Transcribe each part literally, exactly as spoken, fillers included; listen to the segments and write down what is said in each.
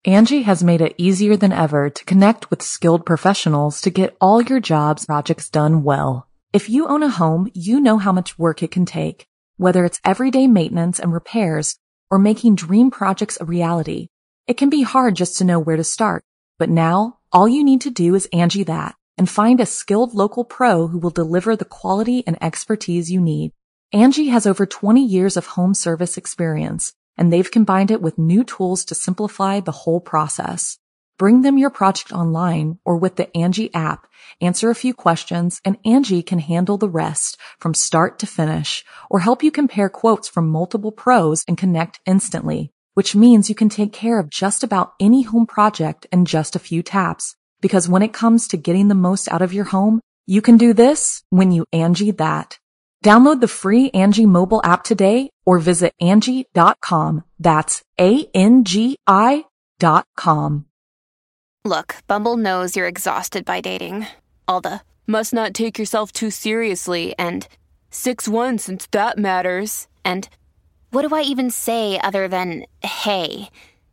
Angie has made it easier than ever to connect with skilled professionals to get all your jobs projects done well. If you own a home, you know how much work it can take, whether it's everyday maintenance and repairs or making dream projects a reality. It can be hard just to know where to start, but now all you need to do is Angie that and find a skilled local pro who will deliver the quality and expertise you need. Angie has over twenty years of home service experience, and they've combined it with new tools to simplify the whole process. Bring them your project online or with the Angie app, answer a few questions, and Angie can handle the rest from start to finish, or help you compare quotes from multiple pros and connect instantly, which means you can take care of just about any home project in just a few taps. Because when it comes to getting the most out of your home, you can do this when you Angie that. Download the free Angie mobile app today or visit Angie dot com. That's A N G I dot com. Look, Bumble knows you're exhausted by dating. All the, must not take yourself too seriously, and six one since that matters, and what do I even say other than, hey?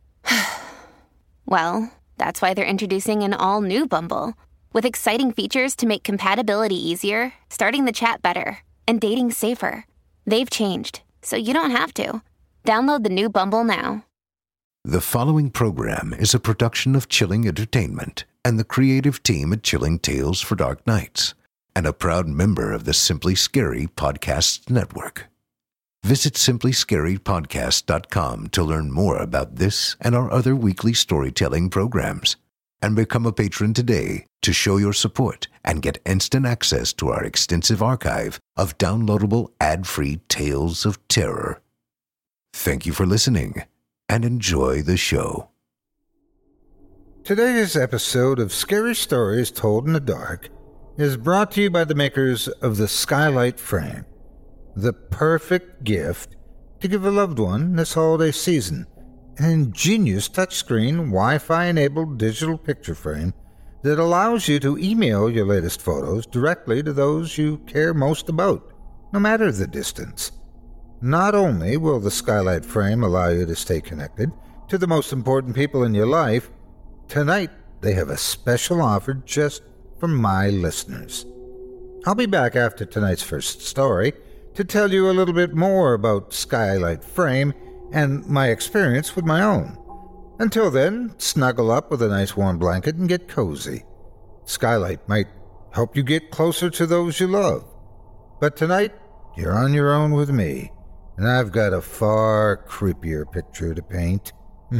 Well, that's why they're introducing an all-new Bumble, with exciting features to make compatibility easier, starting the chat better, and dating safer. They've changed, so you don't have to. Download the new Bumble now. The following program is a production of Chilling Entertainment and the creative team at Chilling Tales for Dark Nights, and a proud member of the Simply Scary Podcasts Network. Visit simply scary podcast dot com to learn more about this and our other weekly storytelling programs, and become a patron today to show your support and get instant access to our extensive archive of downloadable ad-free tales of terror. Thank you for listening, and enjoy the show. Today's episode of Scary Stories Told in the Dark is brought to you by the makers of the Skylight Frame, the perfect gift to give a loved one this holiday season. An ingenious touchscreen, Wi-Fi-enabled digital picture frame that allows you to email your latest photos directly to those you care most about, no matter the distance. Not only will the Skylight Frame allow you to stay connected to the most important people in your life, tonight they have a special offer just for my listeners. I'll be back after tonight's first story to tell you a little bit more about Skylight Frame and my experience with my own. Until then, snuggle up with a nice warm blanket and get cozy. Skylight might help you get closer to those you love. But tonight, you're on your own with me, and I've got a far creepier picture to paint.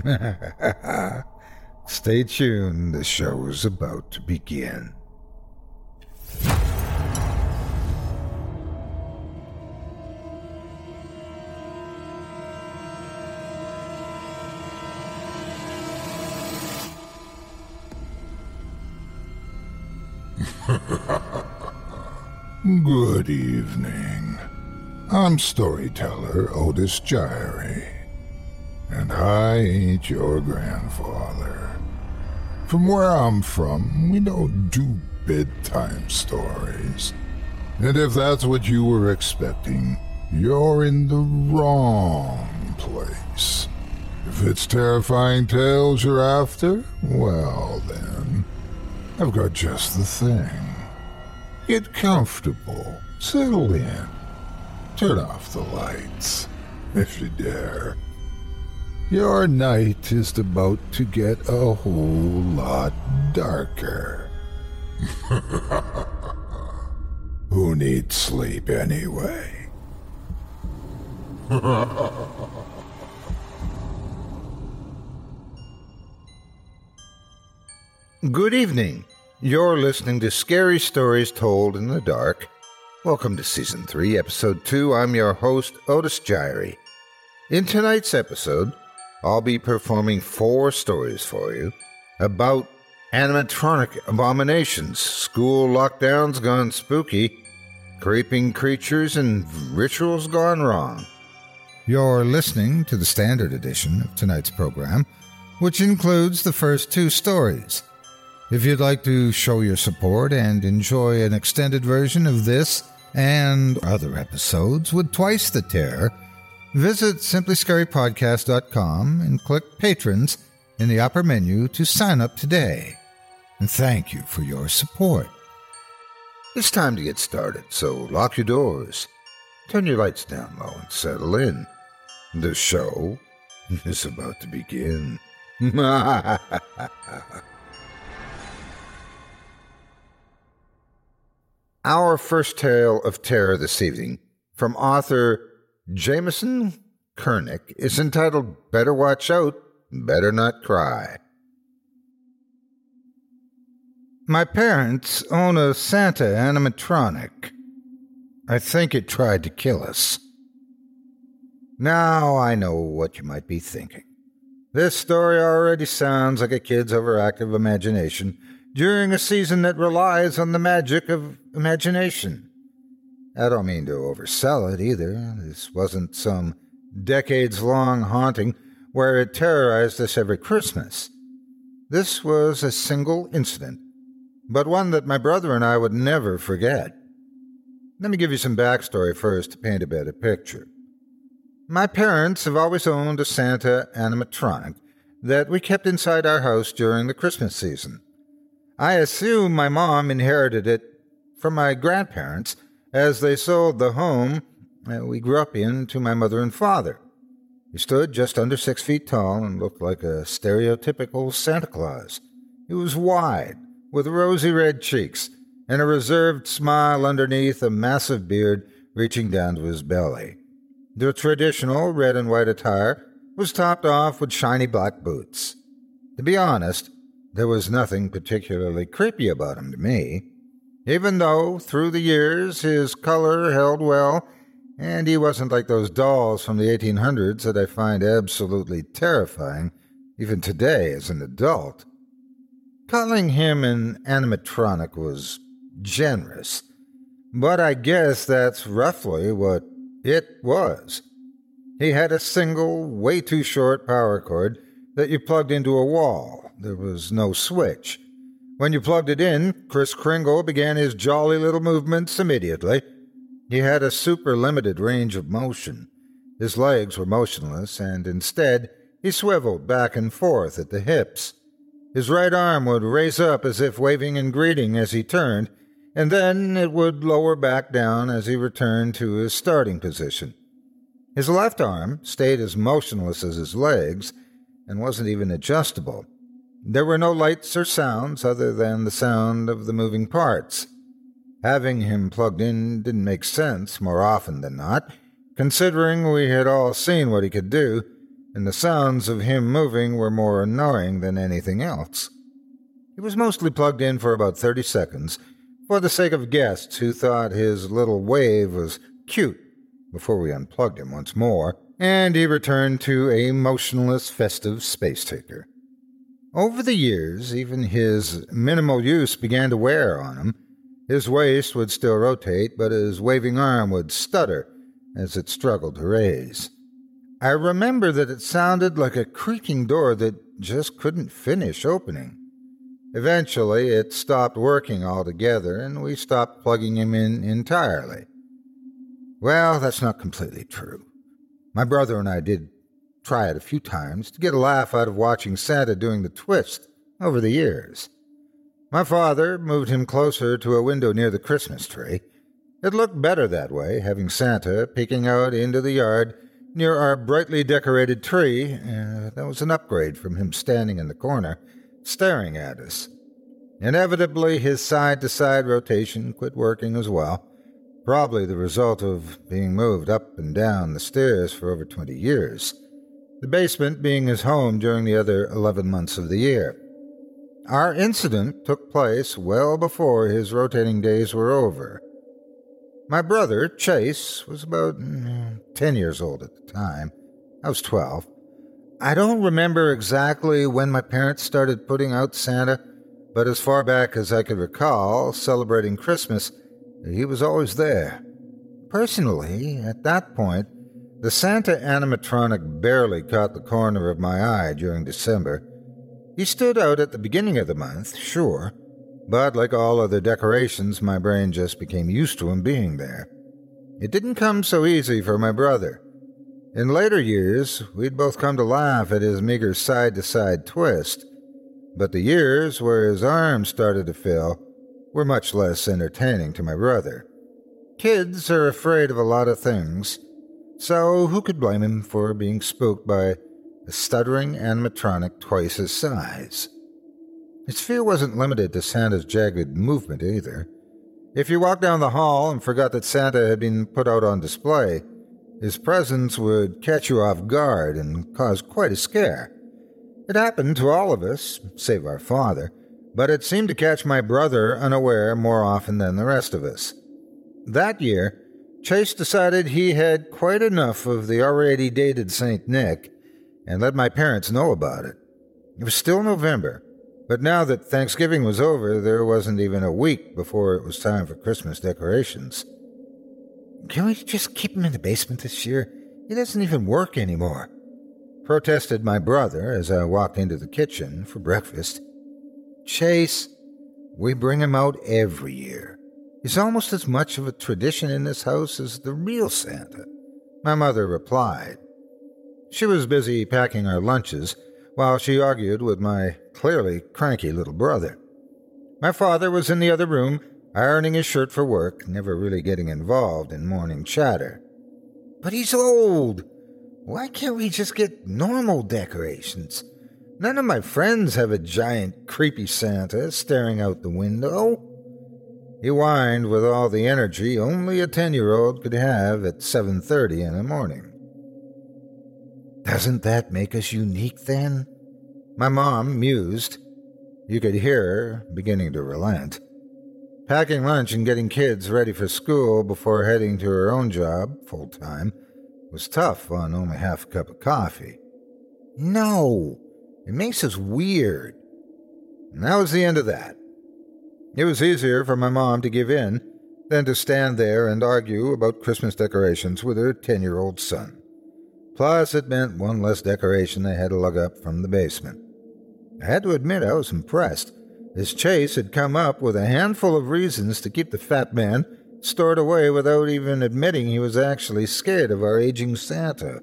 Stay tuned, the show is about to begin. Good evening. I'm storyteller Otis Gyrie, and I ain't your grandfather. From where I'm from, we don't do bedtime stories. And if that's what you were expecting, you're in the wrong place. If it's terrifying tales you're after, well then, I've got just the thing. Get comfortable, settle in, turn off the lights, if you dare. Your night is about to get a whole lot darker. Who needs sleep anyway? Good evening. You're listening to Scary Stories Told in the Dark. Welcome to Season three, Episode two. I'm your host, Otis Gyrie. In tonight's episode, I'll be performing four stories for you about animatronic abominations, school lockdowns gone spooky, creeping creatures, and rituals gone wrong. You're listening to the standard edition of tonight's program, which includes the first two stories. If you'd like to show your support and enjoy an extended version of this and other episodes with twice the terror, visit simply scary podcast dot com and click Patrons in the upper menu to sign up today. And thank you for your support. It's time to get started, so lock your doors, turn your lights down low, and settle in. The show is about to begin. Our first tale of terror this evening, from author Jameson Kernick, is entitled Better Watch Out, Better Not Cry. My parents own a Santa animatronic. I think it tried to kill us. Now I know what you might be thinking. This story already sounds like a kid's overactive imagination during a season that relies on the magic of imagination. I don't mean to oversell it either. This wasn't some decades-long haunting where it terrorized us every Christmas. This was a single incident, but one that my brother and I would never forget. Let me give you some backstory first to paint a better picture. My parents have always owned a Santa animatronic that we kept inside our house during the Christmas season. I assume my mom inherited it from my grandparents as they sold the home we grew up in to my mother and father. He stood just under six feet tall and looked like a stereotypical Santa Claus. He was wide, with rosy red cheeks, and a reserved smile underneath a massive beard reaching down to his belly. The traditional red and white attire was topped off with shiny black boots. To be honest, there was nothing particularly creepy about him to me, even though, through the years, his color held well, and he wasn't like those dolls from the eighteen hundreds that I find absolutely terrifying, even today as an adult. Calling him an animatronic was generous, but I guess that's roughly what it was. He had a single, way too short power cord that you plugged into a wall. There was no switch. When you plugged it in, Kris Kringle began his jolly little movements immediately. He had a super limited range of motion. His legs were motionless, and instead he swiveled back and forth at the hips. His right arm would raise up as if waving in greeting as he turned, and then it would lower back down as he returned to his starting position. His left arm stayed as motionless as his legs and wasn't even adjustable. There were no lights or sounds other than the sound of the moving parts. Having him plugged in didn't make sense more often than not, considering we had all seen what he could do, and the sounds of him moving were more annoying than anything else. He was mostly plugged in for about thirty seconds, for the sake of guests who thought his little wave was cute, before we unplugged him once more, and he returned to a motionless, festive space taker. Over the years, even his minimal use began to wear on him. His waist would still rotate, but his waving arm would stutter as it struggled to raise. I remember that it sounded like a creaking door that just couldn't finish opening. Eventually, it stopped working altogether, and we stopped plugging him in entirely. Well, that's not completely true. My brother and I did try it a few times to get a laugh out of watching Santa doing the twist over the years. My father moved him closer to a window near the Christmas tree. It looked better that way, having Santa peeking out into the yard near our brightly decorated tree. Uh, that was an upgrade from him standing in the corner, staring at us. Inevitably, his side-to-side rotation quit working as well, probably the result of being moved up and down the stairs for over twenty years, the basement being his home during the other eleven months of the year. Our incident took place well before his rotating days were over. My brother, Chase, was about mm, ten years old at the time. I was twelve. I don't remember exactly when my parents started putting out Santa, but as far back as I could recall, celebrating Christmas, he was always there. Personally, at that point, the Santa animatronic barely caught the corner of my eye during December. He stood out at the beginning of the month, sure, but like all other decorations, my brain just became used to him being there. It didn't come so easy for my brother. In later years, we'd both come to laugh at his meager side-to-side twist, but the years where his arms started to fail were much less entertaining to my brother. Kids are afraid of a lot of things, so who could blame him for being spooked by a stuttering animatronic twice his size? His fear wasn't limited to Santa's jagged movement either. If you walked down the hall and forgot that Santa had been put out on display, his presence would catch you off guard and cause quite a scare. It happened to all of us, save our father, but it seemed to catch my brother unaware more often than the rest of us. That year, Chase decided he had quite enough of the already dated Saint Nick and let my parents know about it. It was still November, but now that Thanksgiving was over, there wasn't even a week before it was time for Christmas decorations. "Can we just keep him in the basement this year? He doesn't even work anymore," protested my brother as I walked into the kitchen for breakfast. "Chase, we bring him out every year. He's almost as much of a tradition in this house as the real Santa," my mother replied. She was busy packing our lunches while she argued with my clearly cranky little brother. My father was in the other room, ironing his shirt for work, never really getting involved in morning chatter. "But he's old. Why can't we just get normal decorations? None of my friends have a giant, creepy Santa staring out the window." He whined with all the energy only a ten-year-old could have at seven thirty in the morning. "Doesn't that make us unique, then?" My mom mused. You could hear her beginning to relent. Packing lunch and getting kids ready for school before heading to her own job, full-time, was tough on only half a cup of coffee. "No, it makes us weird." And that was the end of that. It was easier for my mom to give in than to stand there and argue about Christmas decorations with her ten-year-old son. Plus, it meant one less decoration they had to lug up from the basement. I had to admit I was impressed, as Chase had come up with a handful of reasons to keep the fat man stored away without even admitting he was actually scared of our aging Santa.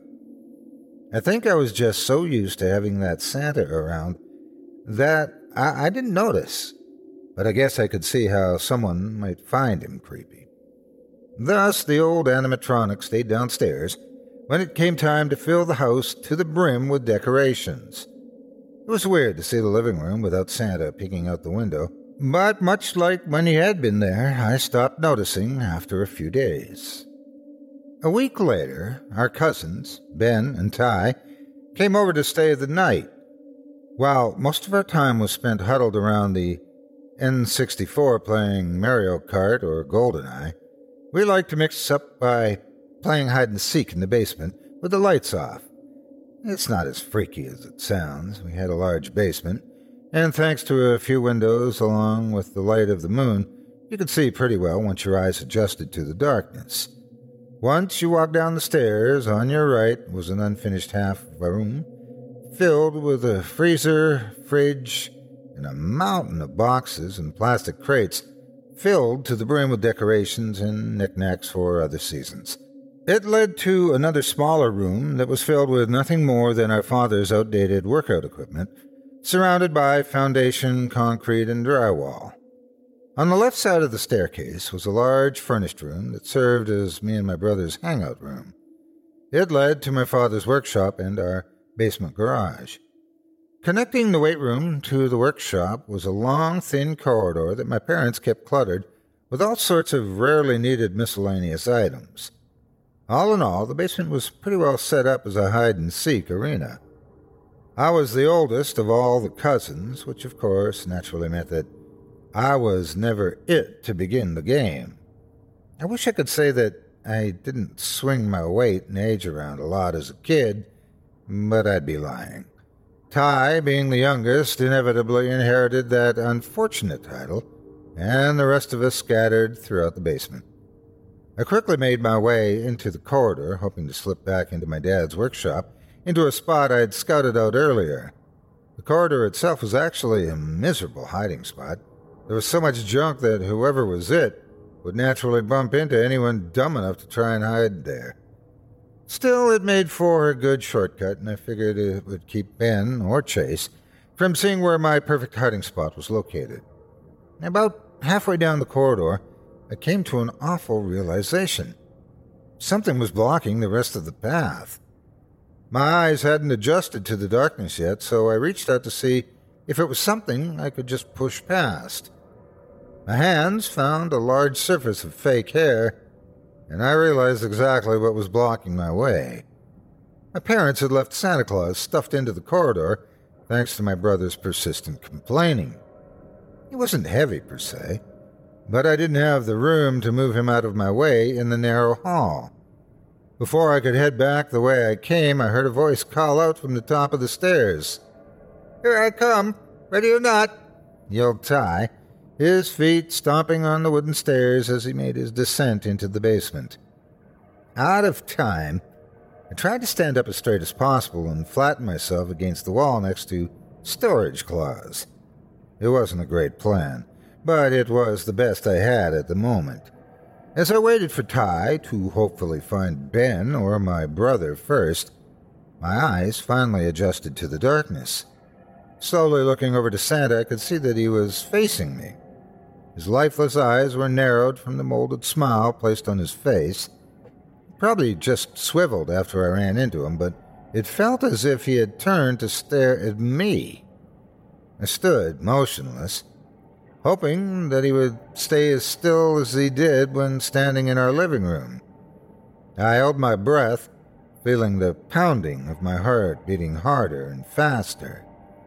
I think I was just so used to having that Santa around that I, I didn't notice, but I guess I could see how someone might find him creepy. Thus, the old animatronic stayed downstairs when it came time to fill the house to the brim with decorations. It was weird to see the living room without Santa peeking out the window, but much like when he had been there, I stopped noticing after a few days. A week later, our cousins, Ben and Ty, came over to stay the night. While most of our time was spent huddled around the N sixty-four playing Mario Kart or GoldenEye, we liked to mix up by playing hide-and-seek in the basement with the lights off. It's not as freaky as it sounds. We had a large basement, and thanks to a few windows along with the light of the moon, you could see pretty well once your eyes adjusted to the darkness. Once you walked down the stairs, on your right was an unfinished half of a room, filled with a freezer, fridge, and a mountain of boxes and plastic crates, filled to the brim with decorations and knickknacks for other seasons. It led to another smaller room that was filled with nothing more than our father's outdated workout equipment, surrounded by foundation, concrete, and drywall. On the left side of the staircase was a large furnished room that served as me and my brother's hangout room. It led to my father's workshop and our basement garage. Connecting the weight room to the workshop was a long, thin corridor that my parents kept cluttered with all sorts of rarely needed miscellaneous items. All in all, the basement was pretty well set up as a hide-and-seek arena. I was the oldest of all the cousins, which of course naturally meant that I was never it to begin the game. I wish I could say that I didn't swing my weight and age around a lot as a kid, but I'd be lying. Ty, being the youngest, inevitably inherited that unfortunate title, and the rest of us scattered throughout the basement. I quickly made my way into the corridor, hoping to slip back into my dad's workshop, into a spot I'd scouted out earlier. The corridor itself was actually a miserable hiding spot. There was so much junk that whoever was it would naturally bump into anyone dumb enough to try and hide there. Still, it made for a good shortcut, and I figured it would keep Ben, or Chase, from seeing where my perfect hiding spot was located. About halfway down the corridor, I came to an awful realization. Something was blocking the rest of the path. My eyes hadn't adjusted to the darkness yet, so I reached out to see if it was something I could just push past. My hands found a large surface of fake hair, and I realized exactly what was blocking my way. My parents had left Santa Claus stuffed into the corridor, thanks to my brother's persistent complaining. He wasn't heavy, per se, but I didn't have the room to move him out of my way in the narrow hall. Before I could head back the way I came, I heard a voice call out from the top of the stairs. "Here I come, ready or not," yelled Ty, his feet stomping on the wooden stairs as he made his descent into the basement. Out of time, I tried to stand up as straight as possible and flatten myself against the wall next to storage claws. It wasn't a great plan, but it was the best I had at the moment. As I waited for Ty to hopefully find Ben or my brother first, my eyes finally adjusted to the darkness. Slowly looking over to Santa, I could see that he was facing me. His lifeless eyes were narrowed from the molded smile placed on his face. Probably just swiveled after I ran into him, but it felt as if he had turned to stare at me. I stood motionless, hoping that he would stay as still as he did when standing in our living room. I held my breath, feeling the pounding of my heart beating harder and faster.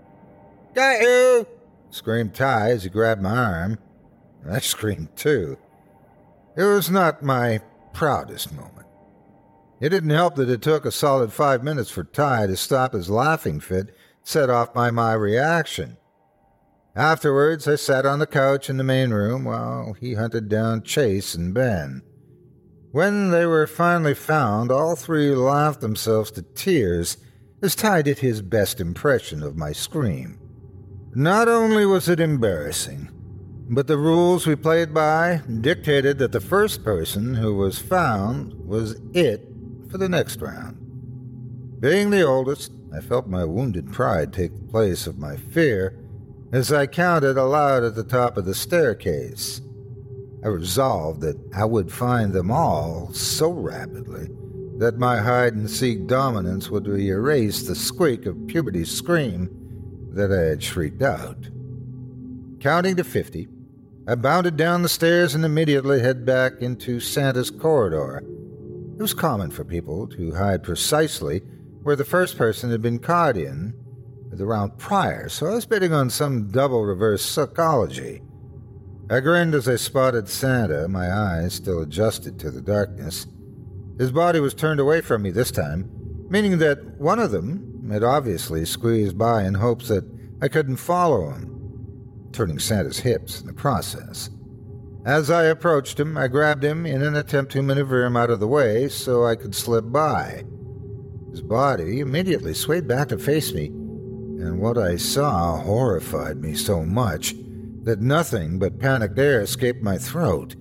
"Got you!" screamed Ty as he grabbed my arm. I screamed too. It was not my proudest moment. It didn't help that it took a solid five minutes for Ty to stop his laughing fit set off by my reaction. Afterwards, I sat on the couch in the main room while he hunted down Chase and Ben. When they were finally found, all three laughed themselves to tears as Ty did his best impression of my scream. Not only was it embarrassing, but the rules we played by dictated that the first person who was found was it for the next round. Being the oldest, I felt my wounded pride take the place of my fear as I counted aloud at the top of the staircase. I resolved that I would find them all so rapidly that my hide-and-seek dominance would erase the squeak of puberty's scream that I had shrieked out. Counting to fifty, I bounded down the stairs and immediately head back into Santa's corridor. It was common for people to hide precisely where the first person had been caught in the round prior, so I was betting on some double reverse psychology. I grinned as I spotted Santa, my eyes still adjusted to the darkness. His body was turned away from me this time, meaning that one of them had obviously squeezed by in hopes that I couldn't follow him, turning Santa's hips in the process. As I approached him, I grabbed him in an attempt to maneuver him out of the way so I could slip by. His body immediately swayed back to face me, and what I saw horrified me so much that nothing but panicked air escaped my throat.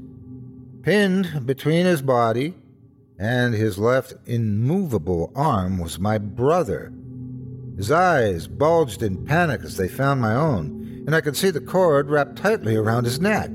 Pinned between his body and his left immovable arm was my brother. His eyes bulged in panic as they found my own, and I could see the cord wrapped tightly around his neck.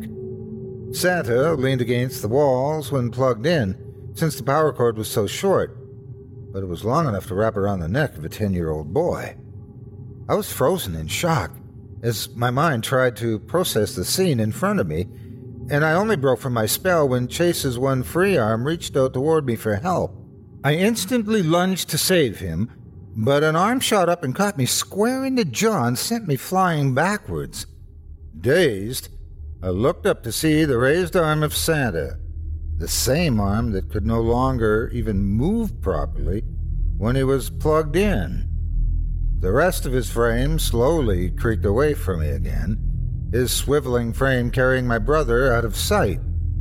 Santa leaned against the walls when plugged in, since the power cord was so short, but it was long enough to wrap around the neck of a ten-year-old boy. I was frozen in shock as my mind tried to process the scene in front of me, and I only broke from my spell when Chase's one free arm reached out toward me for help. I instantly lunged to save him, but an arm shot up and caught me square in the jaw and sent me flying backwards. Dazed, I looked up to see the raised arm of Santa, the same arm that could no longer even move properly when he was plugged in. The rest of his frame slowly creaked away from me again, his swiveling frame carrying my brother out of sight.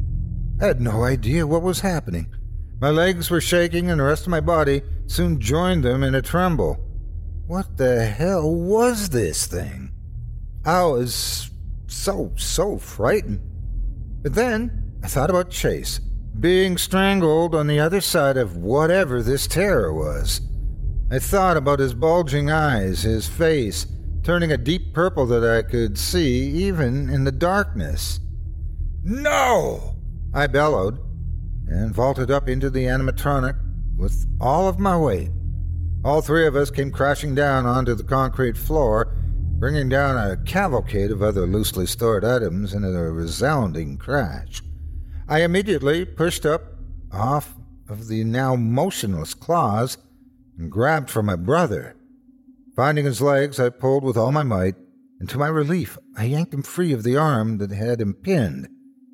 I had no idea what was happening. My legs were shaking and the rest of my body soon joined them in a tremble. What the hell was this thing? I was so, so frightened. But then I thought about Chase, being strangled on the other side of whatever this terror was. I thought about his bulging eyes, his face turning a deep purple that I could see even in the darkness. "No!" I bellowed, and vaulted up into the animatronic with all of my weight. All three of us came crashing down onto the concrete floor, bringing down a cavalcade of other loosely stored items in a resounding crash. I immediately pushed up off of the now motionless claws and grabbed for my brother. Finding his legs, I pulled with all my might, and to my relief, I yanked him free of the arm that had him pinned.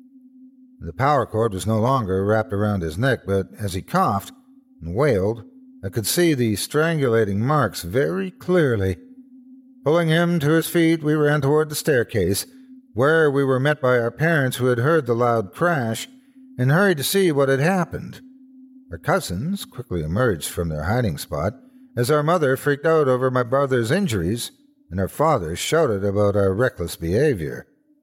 The power cord was no longer wrapped around his neck, but as he coughed and wailed, I could see the strangulating marks very clearly. Pulling him to his feet, we ran toward the staircase, where we were met by our parents who had heard the loud crash and hurried to see what had happened. Our cousins quickly emerged from their hiding spot as our mother freaked out over my brother's injuries and our father shouted about our reckless behavior.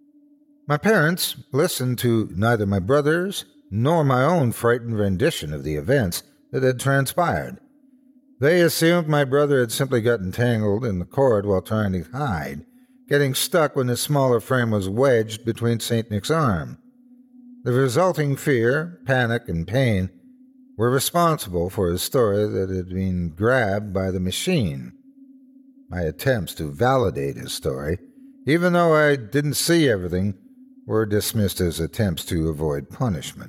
My parents listened to neither my brother's nor my own frightened rendition of the events that had transpired. They assumed my brother had simply gotten tangled in the cord while trying to hide, getting stuck when his smaller frame was wedged between Saint Nick's arm. The resulting fear, panic, and pain were responsible for his story that had been grabbed by the machine. My attempts to validate his story, even though I didn't see everything, were dismissed as attempts to avoid punishment.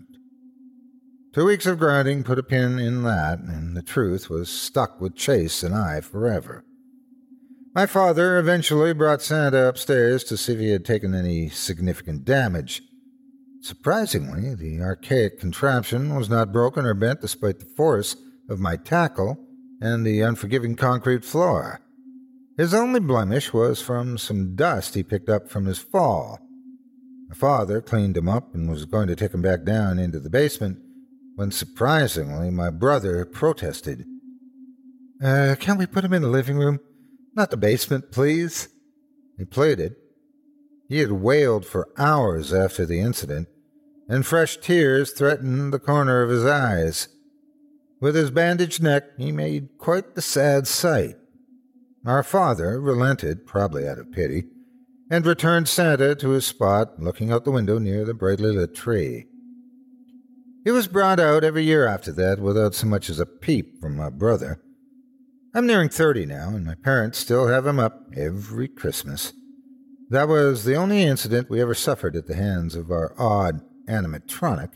Two weeks of grinding put a pin in that, and the truth was stuck with Chase and I forever. My father eventually brought Santa upstairs to see if he had taken any significant damage. Surprisingly, the archaic contraption was not broken or bent despite the force of my tackle and the unforgiving concrete floor. His only blemish was from some dust he picked up from his fall. My father cleaned him up and was going to take him back down into the basement when, surprisingly, my brother protested. Uh, can't we put him in the living room? Not the basement, please." He pleaded. He had wailed for hours after the incident, and fresh tears threatened the corner of his eyes. With his bandaged neck, he made quite the sad sight. Our father relented, probably out of pity, and returned Santa to his spot, looking out the window near the brightly lit tree. He was brought out every year after that without so much as a peep from my brother. I'm nearing thirty now, and my parents still have him up every Christmas. That was the only incident we ever suffered at the hands of our odd animatronic.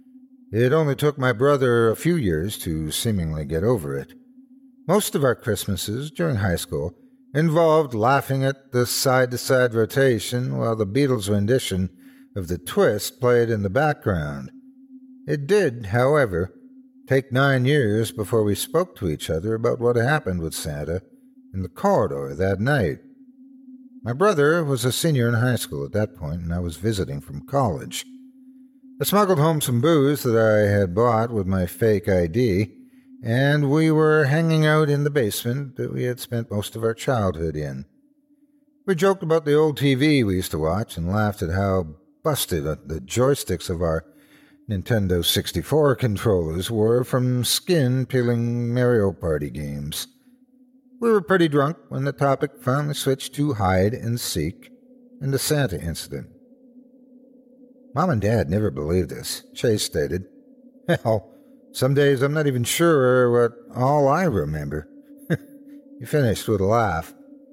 It only took my brother a few years to seemingly get over it. Most of our Christmases during high school involved laughing at the side-to-side rotation while the Beatles' rendition of The Twist played in the background. It did, however, take nine years before we spoke to each other about what happened with Santa in the corridor that night. My brother was a senior in high school at that point, and I was visiting from college. I smuggled home some booze that I had bought with my fake I D, and we were hanging out in the basement that we had spent most of our childhood in. We joked about the old T V we used to watch and laughed at how busted the joysticks of our Nintendo sixty-four controllers were from skin-peeling Mario Party games. We were pretty drunk when the topic finally switched to hide and seek and the Santa incident. Mom and Dad never believed us, Chase stated. Hell, some days I'm not even sure what all I remember. He finished with a laugh.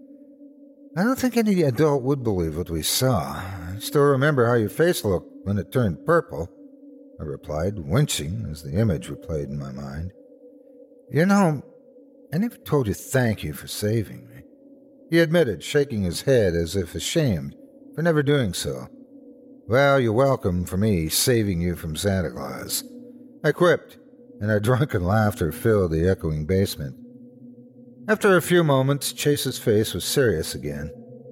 I don't think any adult would believe what we saw. I still remember how your face looked when it turned purple, I replied, winching as the image replayed in my mind. You know, I never told you thank you for saving me, he admitted, shaking his head as if ashamed for never doing so. Well, you're welcome for me saving you from Santa Claus, I quipped, and our drunken laughter filled the echoing basement. After a few moments, Chase's face was serious again.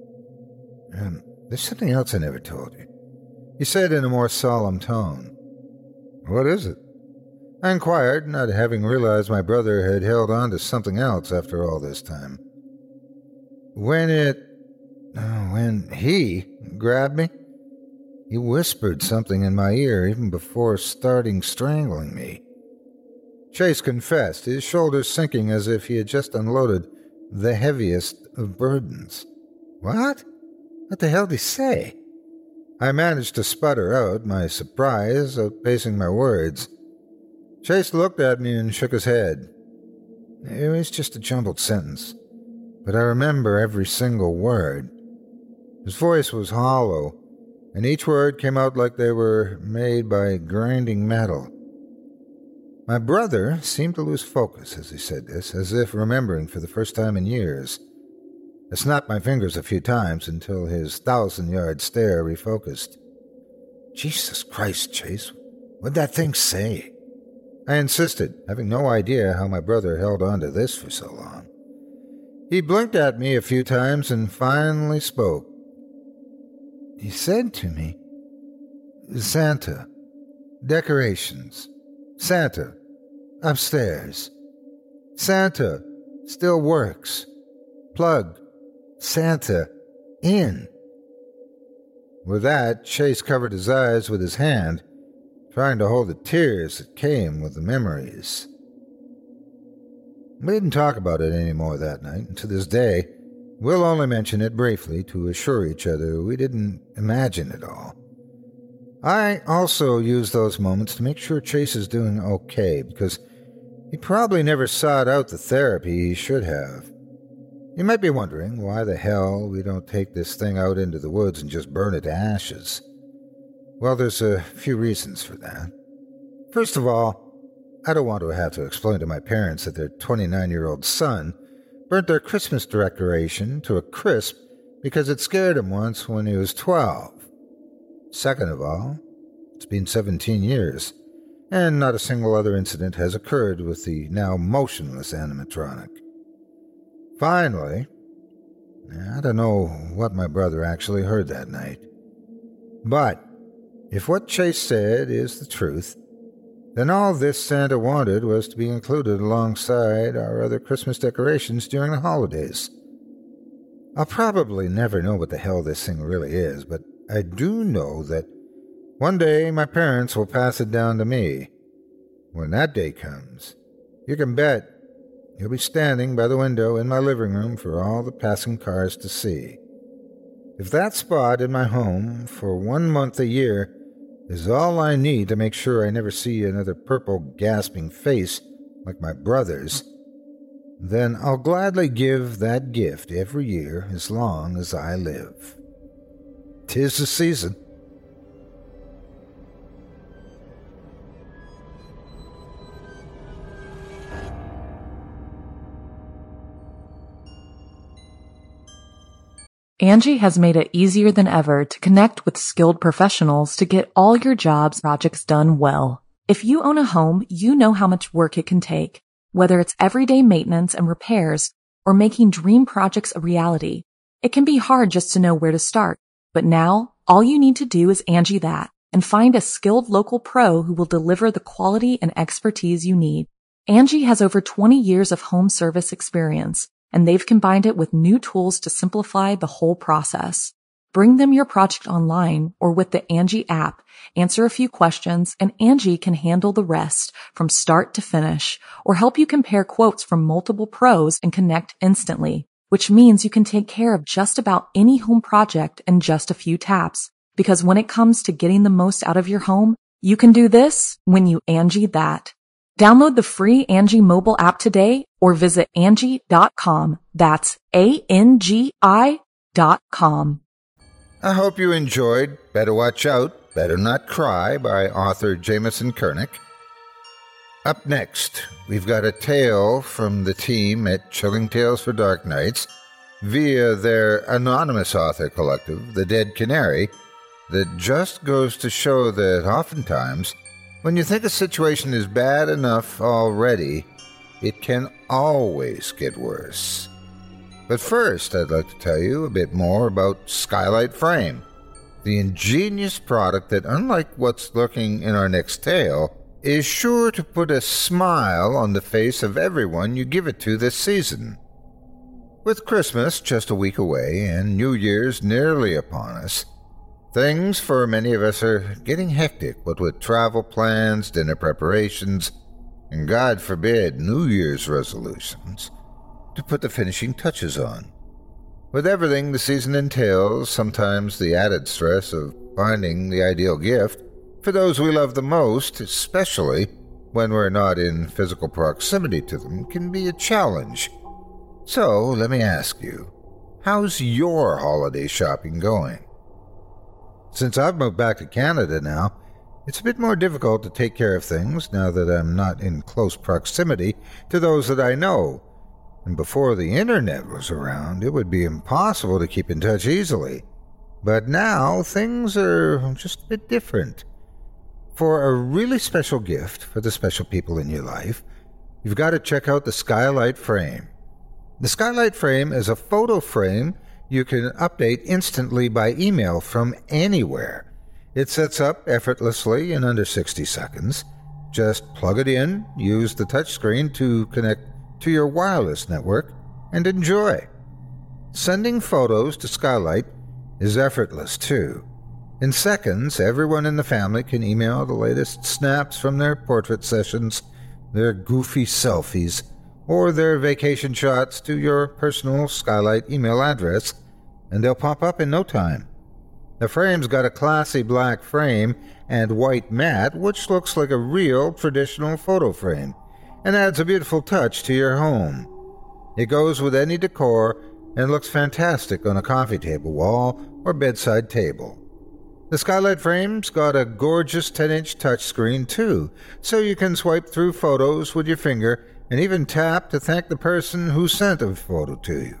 Um, there's something else I never told you, he said in a more solemn tone. What is it? I inquired, not having realized my brother had held on to something else after all this time. When it... Oh, when he grabbed me, He whispered something in my ear even before starting strangling me. Chase confessed, his shoulders sinking as if he had just unloaded the heaviest of burdens. What? What the hell did he say? I managed to sputter out, my surprise outpacing my words. Chase looked at me and shook his head. It was just a jumbled sentence, but I remember every single word. His voice was hollow, and each word came out like they were made by grinding metal. My brother seemed to lose focus as he said this, as if remembering for the first time in years. I snapped my fingers a few times until his thousand-yard stare refocused. Jesus Christ, Chase, what'd that thing say? I insisted, having no idea how my brother held on to this for so long. He blinked at me a few times and finally spoke. He said to me, Santa, decorations, Santa, upstairs, Santa, still works, plug, Santa, in. With that, Chase covered his eyes with his hand, trying to hold the tears that came with the memories. We didn't talk about it anymore that night, and to this day, we'll only mention it briefly to assure each other we didn't imagine it all. I also use those moments to make sure Chase is doing okay, because he probably never sought out the therapy he should have. You might be wondering why the hell we don't take this thing out into the woods and just burn it to ashes. Well, there's a few reasons for that. First of all, I don't want to have to explain to my parents that their twenty-nine-year-old son burnt their Christmas decoration to a crisp because it scared him once when he was twelve. Second of all, it's been seventeen years, and not a single other incident has occurred with the now motionless animatronic. Finally, I don't know what my brother actually heard that night, but if what Chase said is the truth, then all this Santa wanted was to be included alongside our other Christmas decorations during the holidays. I'll probably never know what the hell this thing really is, but I do know that one day my parents will pass it down to me. When that day comes, you can bet you'll be standing by the window in my living room for all the passing cars to see. If that spot in my home for one month a year is all I need to make sure I never see another purple gasping face like my brother's, then I'll gladly give that gift every year as long as I live. 'Tis the season. Angie has made it easier than ever to connect with skilled professionals to get all your jobs projects done well. If you own a home, you know how much work it can take, whether it's everyday maintenance and repairs or making dream projects a reality. It can be hard just to know where to start, but now all you need to do is Angie that and find a skilled local pro who will deliver the quality and expertise you need. Angie has over twenty years of home service experience, and they've combined it with new tools to simplify the whole process. Bring them your project online or with the Angie app, answer a few questions, and Angie can handle the rest from start to finish, or help you compare quotes from multiple pros and connect instantly, which means you can take care of just about any home project in just a few taps. Because when it comes to getting the most out of your home, you can do this when you Angie that. Download the free Angie mobile app today or visit Angie dot com. That's A N G I dot com. I hope you enjoyed Better Watch Out, Better Not Cry by author Jameson Kernick. Up next, we've got a tale from the team at Chilling Tales for Dark Nights via their anonymous author collective, The Dead Canary, that just goes to show that oftentimes, when you think a situation is bad enough already, it can always get worse. But first, I'd like to tell you a bit more about Skylight Frame, the ingenious product that, unlike what's lurking in our next tale, is sure to put a smile on the face of everyone you give it to this season. With Christmas just a week away and New Year's nearly upon us, Things for many of us are getting hectic, what with travel plans, dinner preparations, and God forbid, New Year's resolutions to put the finishing touches on. With everything the season entails, sometimes the added stress of finding the ideal gift for those we love the most, especially when we're not in physical proximity to them, can be a challenge. So, let me ask you, how's your holiday shopping going? Since I've moved back to Canada now, it's a bit more difficult to take care of things now that I'm not in close proximity to those that I know. And before the internet was around, it would be impossible to keep in touch easily. But now, things are just a bit different. For a really special gift for the special people in your life, you've got to check out the Skylight Frame. The Skylight Frame is a photo frame you can update instantly by email from anywhere. It sets up effortlessly in under sixty seconds. Just plug it in, use the touchscreen to connect to your wireless network, and enjoy. Sending photos to Skylight is effortless, too. In seconds, everyone in the family can email the latest snaps from their portrait sessions, their goofy selfies, or their vacation shots to your personal Skylight email address, and they'll pop up in no time. The frame's got a classy black frame and white mat, which looks like a real traditional photo frame, and adds a beautiful touch to your home. It goes with any decor and looks fantastic on a coffee table wall or bedside table. The Skylight Frame's got a gorgeous ten-inch touchscreen, too, so you can swipe through photos with your finger and even tap to thank the person who sent a photo to you.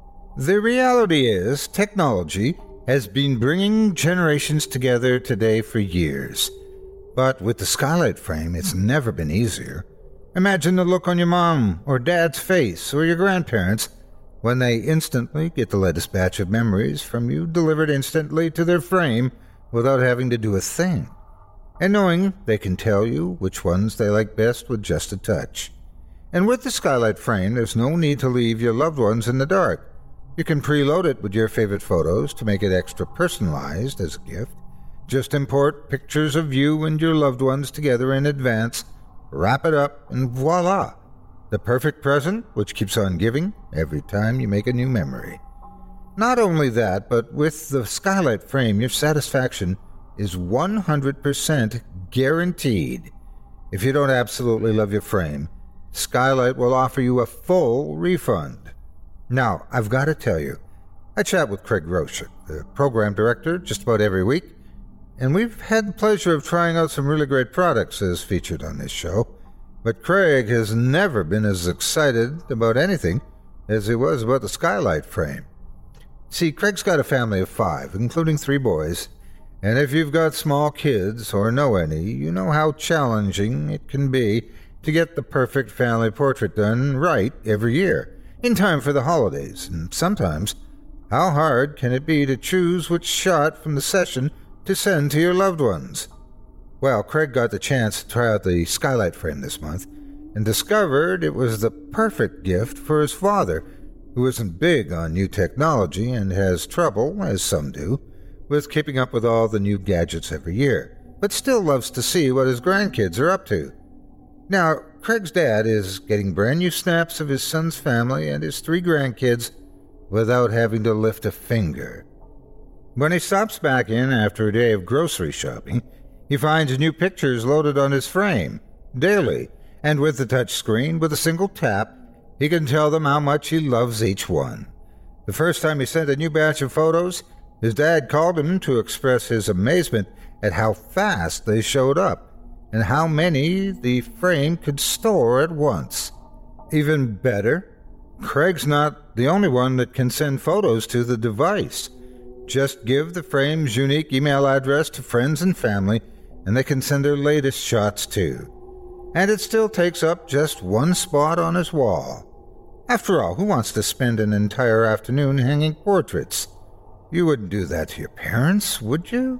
The reality is, technology has been bringing generations together today for years. But with the Skylight Frame, it's never been easier. Imagine the look on your mom or dad's face or your grandparents when they instantly get the latest batch of memories from you delivered instantly to their frame without having to do a thing, and knowing they can tell you which ones they like best with just a touch. And with the Skylight Frame, there's no need to leave your loved ones in the dark. You can preload it with your favorite photos to make it extra personalized as a gift. Just import pictures of you and your loved ones together in advance, wrap it up, and voila! The perfect present which keeps on giving every time you make a new memory. Not only that, but with the Skylight Frame, your satisfaction is one hundred percent guaranteed. If you don't absolutely love your frame, Skylight will offer you a full refund. Now, I've got to tell you, I chat with Craig Roshik, the program director, just about every week, and we've had the pleasure of trying out some really great products as featured on this show. But Craig has never been as excited about anything as he was about the Skylight Frame. See, Craig's got a family of five, including three boys, and if you've got small kids or know any, you know how challenging it can be to get the perfect family portrait done right every year, in time for the holidays, and sometimes, how hard can it be to choose which shot from the session to send to your loved ones? Well, Craig got the chance to try out the Skylight Frame this month and discovered it was the perfect gift for his father, who isn't big on new technology and has trouble, as some do, with keeping up with all the new gadgets every year, but still loves to see what his grandkids are up to. Now, Craig's dad is getting brand new snaps of his son's family and his three grandkids without having to lift a finger. When he stops back in after a day of grocery shopping, he finds new pictures loaded on his frame, daily, and with the touch screen, with a single tap, he can tell them how much he loves each one. The first time he sent a new batch of photos, his dad called him to express his amazement at how fast they showed up, and how many the frame could store at once. Even better, Craig's not the only one that can send photos to the device. Just give the frame's unique email address to friends and family, and they can send their latest shots too. And it still takes up just one spot on his wall. After all, who wants to spend an entire afternoon hanging portraits? You wouldn't do that to your parents, would you?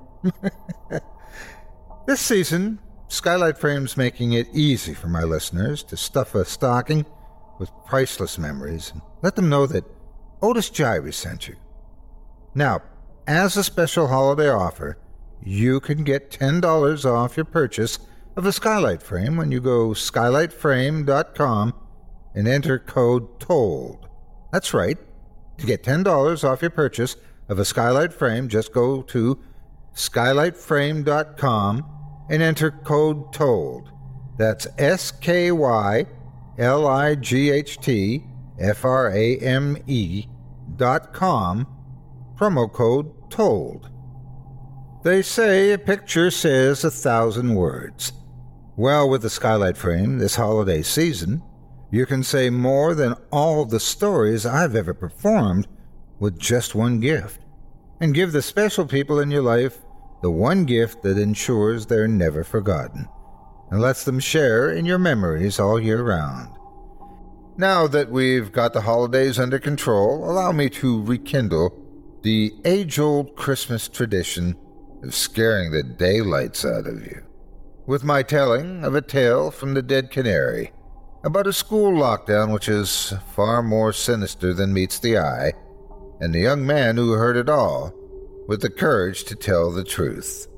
This season, Skylight Frame's making it easy for my listeners to stuff a stocking with priceless memories and let them know that Otis Jiry sent you. Now, as a special holiday offer, you can get ten dollars off your purchase of a skylight frame when you go skylight frame dot com and enter code TOLD. That's right. To get ten dollars off your purchase of a skylight frame, just go to skylight frame dot com and enter code TOLD. That's S K Y L I G H T F R A M E dot com, promo code TOLD. They say a picture says a thousand words. Well, with the skylight frame this holiday season, you can say more than all the stories I've ever performed with just one gift, and give the special people in your life the one gift that ensures they're never forgotten and lets them share in your memories all year round. Now that we've got the holidays under control, allow me to rekindle the age-old Christmas tradition of scaring the daylights out of you with my telling of a tale from the Dead Canary about a school lockdown which is far more sinister than meets the eye, and the young man who heard it all with the courage to tell the truth.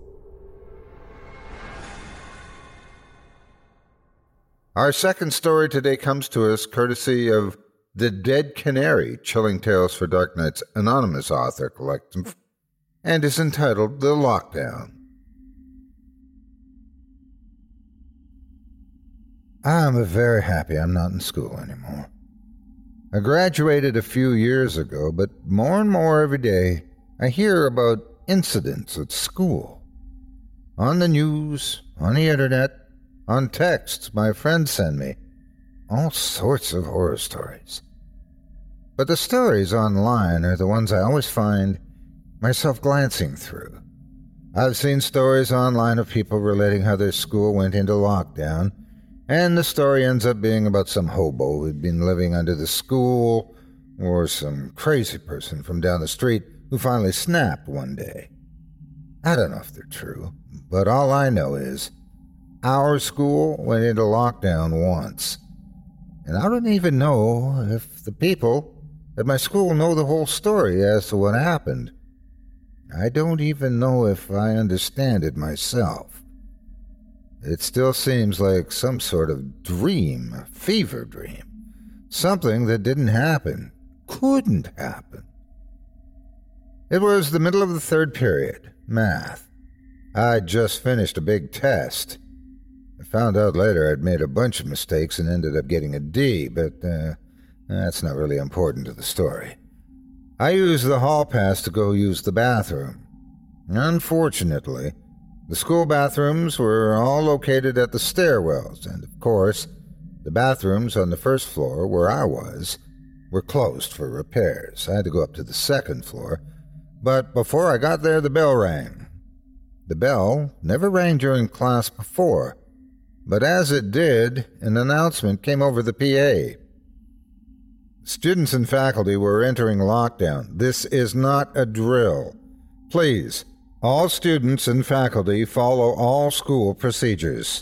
Our second story today comes to us courtesy of The Dead Canary, Chilling Tales for Dark Nights anonymous author collective, and is entitled The Lockdown. I'm very happy I'm not in school anymore. I graduated a few years ago, but more and more every day I hear about incidents at school. On the news, on the internet, on texts my friends send me, all sorts of horror stories. But the stories online are the ones I always find myself glancing through. I've seen stories online of people relating how their school went into lockdown, and the story ends up being about some hobo who'd been living under the school, or some crazy person from down the street who finally snapped one day. I don't know if they're true, but all I know is our school went into lockdown once, and I don't even know if the people at my school know the whole story as to what happened. I don't even know if I understand it myself. It still seems like some sort of dream, a fever dream. Something that didn't happen, couldn't happen. It was the middle of the third period, math. I'd just finished a big test. I found out later I'd made a bunch of mistakes and ended up getting a D, but uh, that's not really important to the story. I used the hall pass to go use the bathroom. Unfortunately, the school bathrooms were all located at the stairwells, and of course, the bathrooms on the first floor, where I was, were closed for repairs. I had to go up to the second floor, but before I got there, the bell rang. The bell never rang during class before, but as it did, an announcement came over the P A. Students and faculty were entering lockdown. This is not a drill. Please, all students and faculty follow all school procedures.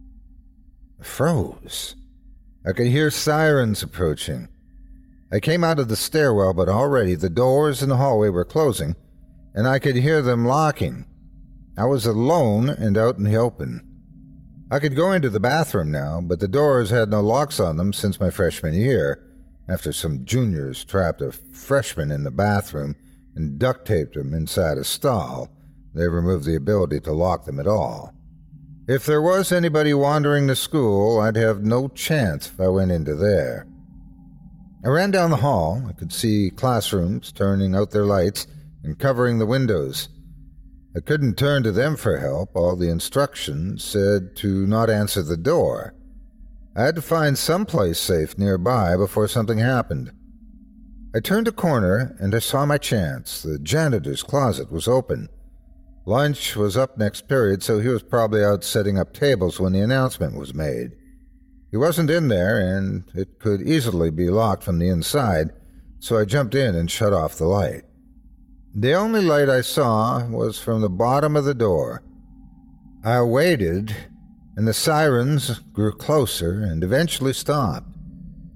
I froze. I could hear sirens approaching. I came out of the stairwell, but already the doors in the hallway were closing, and I could hear them locking. I was alone and out in the open. I could go into the bathroom now, but the doors had no locks on them since my freshman year, after some juniors trapped a freshman in the bathroom and duct-taped him inside a stall. They removed the ability to lock them at all. If there was anybody wandering the school, I'd have no chance if I went into there. I ran down the hall. I could see classrooms turning out their lights and covering the windows. I couldn't turn to them for help. All the instructions said to not answer the door. I had to find someplace safe nearby before something happened. I turned a corner and I saw my chance. The janitor's closet was open. Lunch was up next period, so he was probably out setting up tables when the announcement was made. He wasn't in there, and it could easily be locked from the inside, so I jumped in and shut off the light. The only light I saw was from the bottom of the door. I waited, and the sirens grew closer and eventually stopped.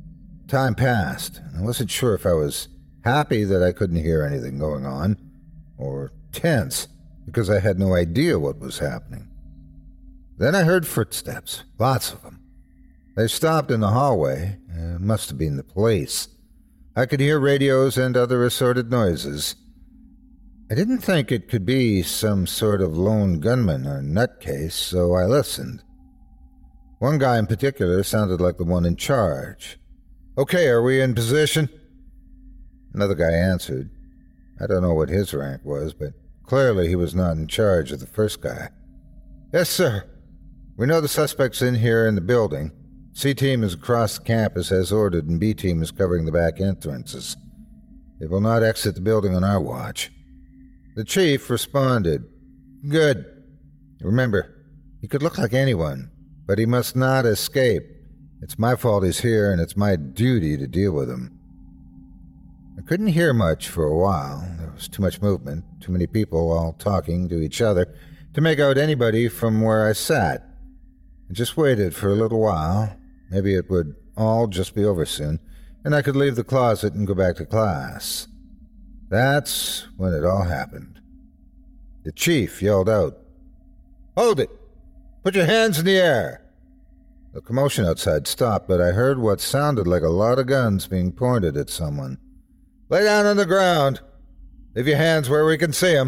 Time passed. I wasn't sure if I was happy that I couldn't hear anything going on, or tense, because I had no idea what was happening. Then I heard footsteps, lots of them. They stopped in the hallway. It must have been the police. I could hear radios and other assorted noises. I didn't think it could be some sort of lone gunman or nutcase, so I listened. One guy in particular sounded like the one in charge. "Okay, are we in position?" Another guy answered. I don't know what his rank was, but clearly he was not in charge of the first guy. "Yes, sir. We know the suspect's in here in the building. C-team is across the campus as ordered, and B-team is covering the back entrances. They will not exit the building on our watch." The chief responded, "Good. Remember, he could look like anyone, but he must not escape. It's my fault he's here, and it's my duty to deal with him." I couldn't hear much for a while. There was too much movement, too many people all talking to each other to make out anybody from where I sat. I just waited for a little while. Maybe it would all just be over soon, and I could leave the closet and go back to class. That's when it all happened. The chief yelled out, "Hold it! Put your hands in the air!" The commotion outside stopped, but I heard what sounded like a lot of guns being pointed at someone. "Lay down on the ground! Leave your hands where we can see them!"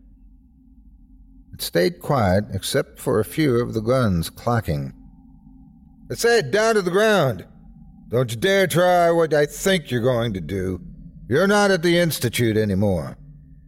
It stayed quiet, except for a few of the guns clacking. "I said, down to the ground! Don't you dare try what I think you're going to do. You're not at the Institute anymore."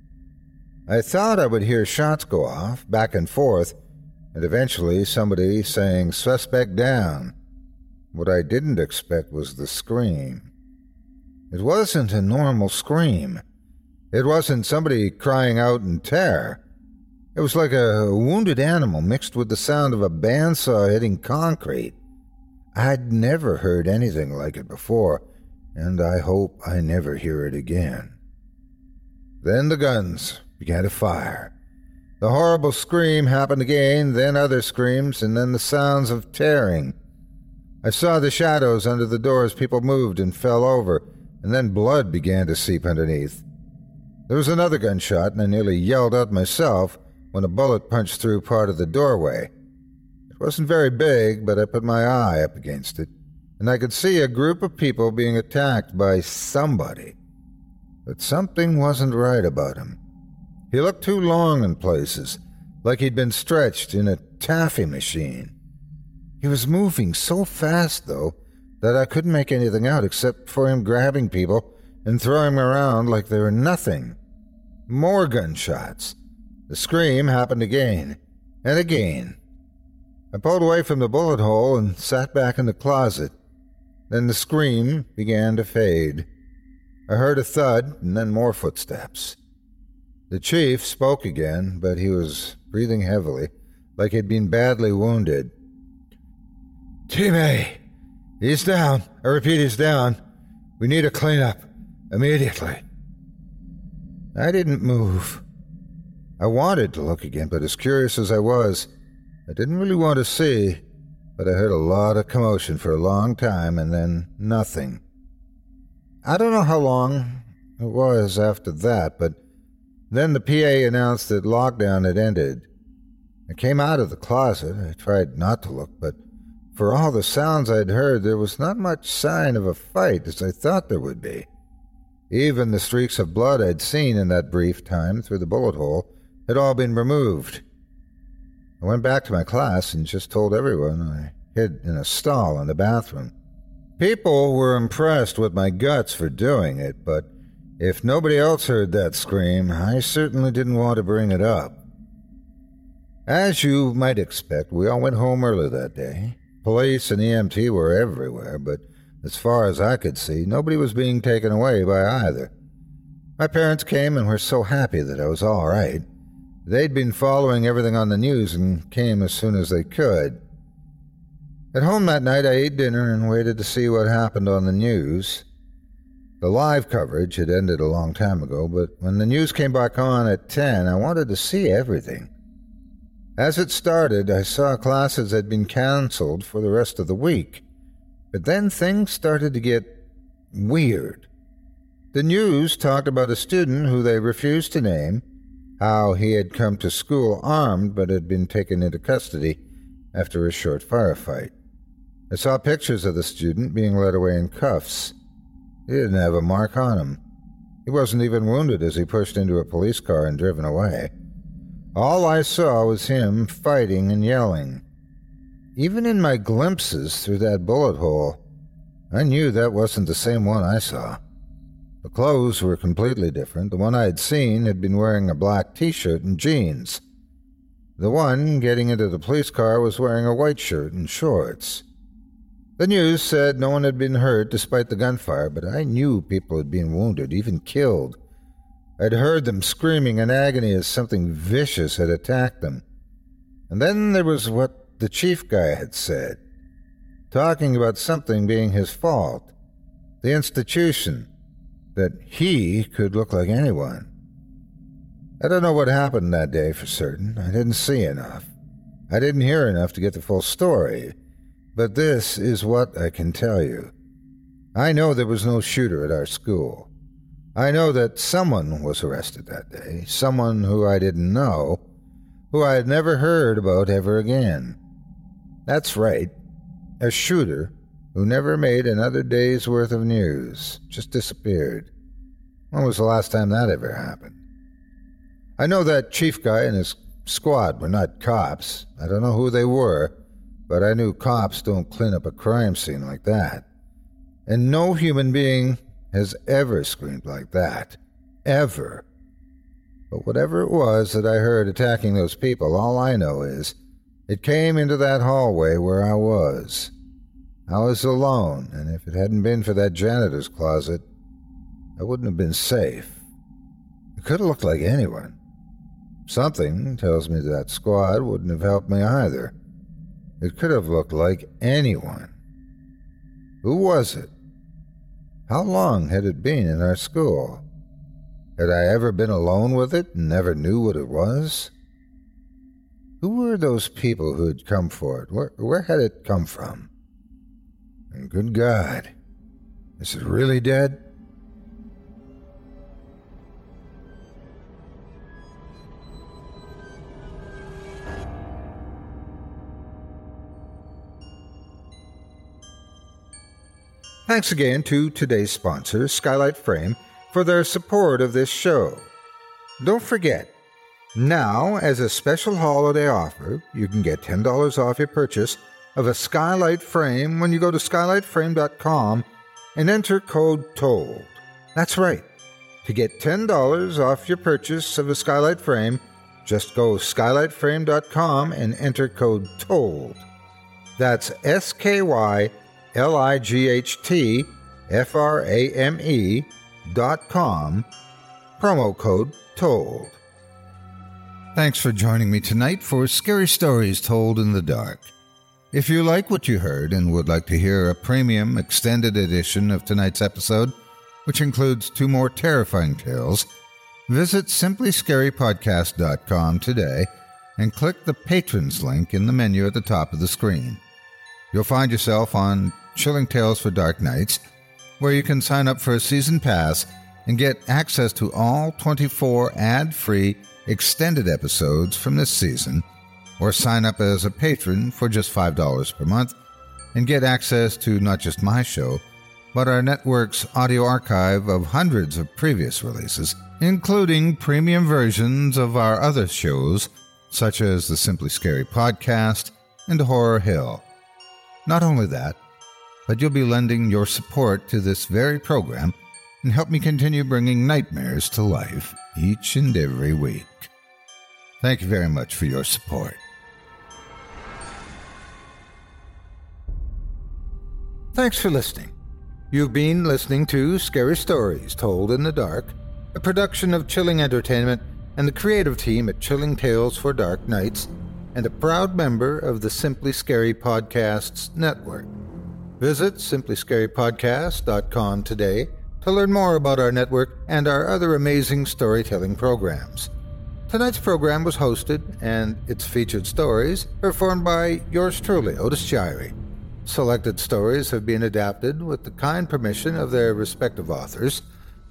I thought I would hear shots go off, back and forth, and eventually somebody saying, "Suspect down." What I didn't expect was the scream. It wasn't a normal scream. It wasn't somebody crying out in terror. It was like a wounded animal mixed with the sound of a bandsaw hitting concrete. I'd never heard anything like it before, and I hope I never hear it again. Then the guns began to fire. The horrible scream happened again, then other screams, and then the sounds of tearing. I saw the shadows under the doors. People moved and fell over, and then blood began to seep underneath. There was another gunshot, and I nearly yelled out myself when a bullet punched through part of the doorway. It wasn't very big, but I put my eye up against it, and I could see a group of people being attacked by somebody. But something wasn't right about him. He looked too long in places, like he'd been stretched in a taffy machine. He was moving so fast, though, that I couldn't make anything out except for him grabbing people and throwing them around like they were nothing. More gunshots. The scream happened again, and again. I pulled away from the bullet hole and sat back in the closet. Then the scream began to fade. I heard a thud and then more footsteps. The chief spoke again, but he was breathing heavily, like he'd been badly wounded. "Team A, he's down. I repeat, he's down. We need a cleanup. Immediately." I didn't move. I wanted to look again, but as curious as I was, I didn't really want to see, but I heard a lot of commotion for a long time and then nothing. I don't know how long it was after that, but then the P A announced that lockdown had ended. I came out of the closet. I tried not to look, but for all the sounds I'd heard, there was not much sign of a fight as I thought there would be. Even the streaks of blood I'd seen in that brief time through the bullet hole had all been removed. I went back to my class and just told everyone I hid in a stall in the bathroom. People were impressed with my guts for doing it, but if nobody else heard that scream, I certainly didn't want to bring it up. As you might expect, we all went home early that day. Police and E M T were everywhere, but as far as I could see, nobody was being taken away by either. My parents came and were so happy that I was all right. They'd been following everything on the news and came as soon as they could. At home that night, I ate dinner and waited to see what happened on the news. The live coverage had ended a long time ago, but when the news came back on at ten, I wanted to see everything. As it started, I saw classes had been canceled for the rest of the week. But then things started to get weird. The news talked about a student who they refused to name how he had come to school armed but had been taken into custody after a short firefight. I saw pictures of the student being led away in cuffs. He didn't have a mark on him. He wasn't even wounded as he pushed into a police car and driven away. All I saw was him fighting and yelling. Even in my glimpses through that bullet hole, I knew that wasn't the same one I saw. The clothes were completely different. The one I had seen had been wearing a black t-shirt and jeans. The one getting into the police car was wearing a white shirt and shorts. The news said no one had been hurt despite the gunfire, but I knew people had been wounded, even killed. I'd heard them screaming in agony as something vicious had attacked them. And then there was what the chief guy had said, talking about something being his fault, the institution, that he could look like anyone. I don't know what happened that day for certain. I didn't see enough. I didn't hear enough to get the full story. But this is what I can tell you. I know there was no shooter at our school. I know that someone was arrested that day, someone who I didn't know, who I had never heard about ever again. That's right, a shooter who never made another day's worth of news, just disappeared. When was the last time that ever happened? I know that chief guy and his squad were not cops. I don't know who they were, but I knew cops don't clean up a crime scene like that. And no human being has ever screamed like that. Ever. But whatever it was that I heard attacking those people, all I know is it came into that hallway where I was. I was alone, and if it hadn't been for that janitor's closet, I wouldn't have been safe. It could have looked like anyone. Something tells me that squad wouldn't have helped me either. It could have looked like anyone. Who was it? How long had it been in our school? Had I ever been alone with it and never knew what it was? Who were those people who had come for it? Where, where had it come from? And good God, is it really dead? Thanks again to today's sponsor, Skylight Frame, for their support of this show. Don't forget, now, as a special holiday offer, you can get ten dollars off your purchase of a Skylight Frame when you go to skylight frame dot com and enter code TOLD. That's right. To get ten dollars off your purchase of a Skylight Frame, just go skylight frame dot com and enter code TOLD. That's S K Y L I G H T F R A M E dot com, promo code TOLD. Thanks for joining me tonight for Scary Stories Told in the Dark. If you like what you heard and would like to hear a premium extended edition of tonight's episode, which includes two more terrifying tales, visit simply scary podcast dot com today and click the Patrons link in the menu at the top of the screen. You'll find yourself on Chilling Tales for Dark Nights, where you can sign up for a season pass and get access to all twenty-four ad-free extended episodes from this season, or sign up as a patron for just five dollars per month and get access to not just my show, but our network's audio archive of hundreds of previous releases, including premium versions of our other shows, such as the Simply Scary Podcast and Horror Hill. Not only that, but you'll be lending your support to this very program and help me continue bringing nightmares to life each and every week. Thank you very much for your support. Thanks for listening. You've been listening to Scary Stories Told in the Dark, a production of Chilling Entertainment and the creative team at Chilling Tales for Dark Nights, and a proud member of the Simply Scary Podcasts Network. Visit simply scary podcast dot com today to learn more about our network and our other amazing storytelling programs. Tonight's program was hosted, and its featured stories performed by yours truly, Otis Jiry. Selected stories have been adapted with the kind permission of their respective authors,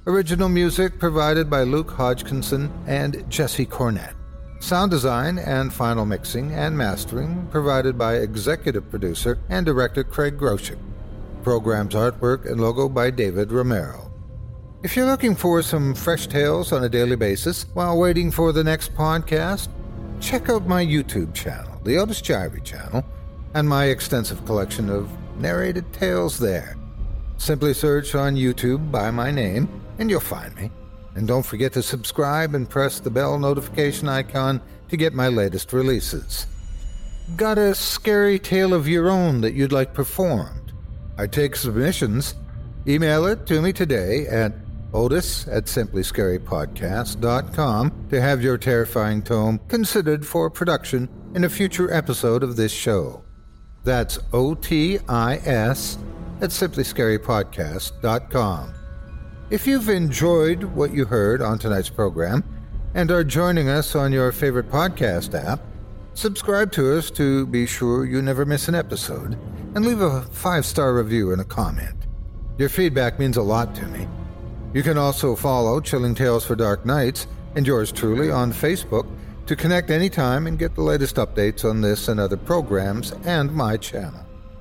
Original music provided by Luke Hodgkinson and Jesse Cornett. Sound design and final mixing and mastering provided by executive producer and director Craig Groshek. Program's artwork and logo by David Romero. If you're looking for some fresh tales on a daily basis while waiting for the next podcast, check out my YouTube channel, the Otis Jiry channel, and my extensive collection of narrated tales there. Simply search on YouTube by my name, and you'll find me. And don't forget to subscribe and press the bell notification icon to get my latest releases. Got a scary tale of your own that you'd like performed? I take submissions. Email it to me today at otis at simply scary podcast dot com to have your terrifying tome considered for production in a future episode of this show. That's O T I S at simply scary podcast dot com. If you've enjoyed what you heard on tonight's program and are joining us on your favorite podcast app, subscribe to us to be sure you never miss an episode, and leave a five-star review and a comment. Your feedback means a lot to me. You can also follow Chilling Tales for Dark Nights and yours truly on Facebook to connect anytime and get the latest updates on this and other programs and my channel.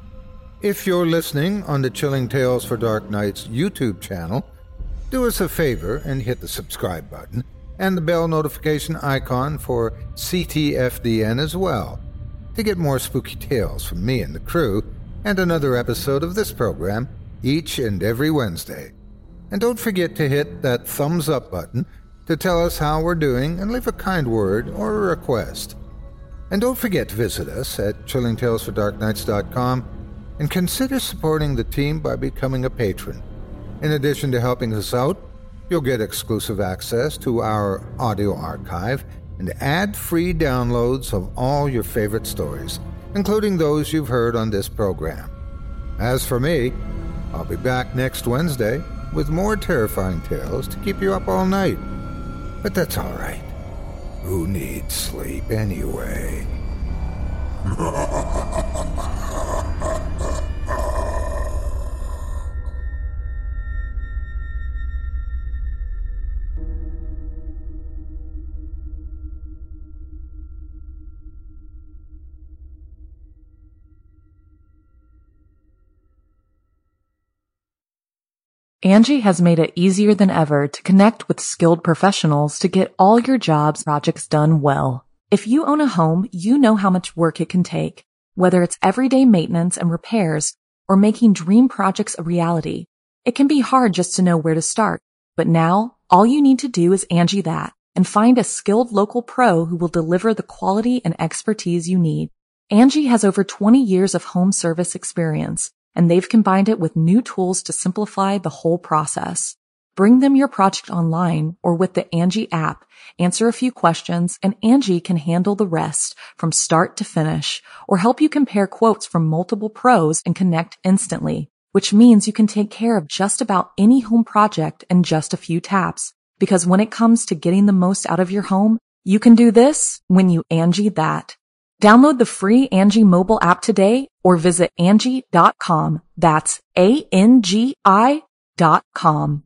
If you're listening on the Chilling Tales for Dark Nights YouTube channel, do us a favor and hit the subscribe button and the bell notification icon for C T F D N as well to get more spooky tales from me and the crew and another episode of this program each and every Wednesday. And don't forget to hit that thumbs up button to tell us how we're doing and leave a kind word or a request. And don't forget to visit us at chilling tales for dark nights dot com and consider supporting the team by becoming a patron. In addition to helping us out, you'll get exclusive access to our audio archive and ad-free downloads of all your favorite stories, including those you've heard on this program. As for me, I'll be back next Wednesday with more terrifying tales to keep you up all night. But that's all right. Who needs sleep anyway? Angie has made it easier than ever to connect with skilled professionals to get all your jobs projects done well. If you own a home, you know how much work it can take, whether it's everyday maintenance and repairs or making dream projects a reality. It can be hard just to know where to start, but now all you need to do is Angie that and find a skilled local pro who will deliver the quality and expertise you need. Angie has over twenty years of home service experience, and they've combined it with new tools to simplify the whole process. Bring them your project online or with the Angie app, answer a few questions, and Angie can handle the rest from start to finish, or help you compare quotes from multiple pros and connect instantly, which means you can take care of just about any home project in just a few taps. Because when it comes to getting the most out of your home, you can do this when you Angie that. Download the free Angie mobile app today or visit Angie dot com. That's A N G I dot com.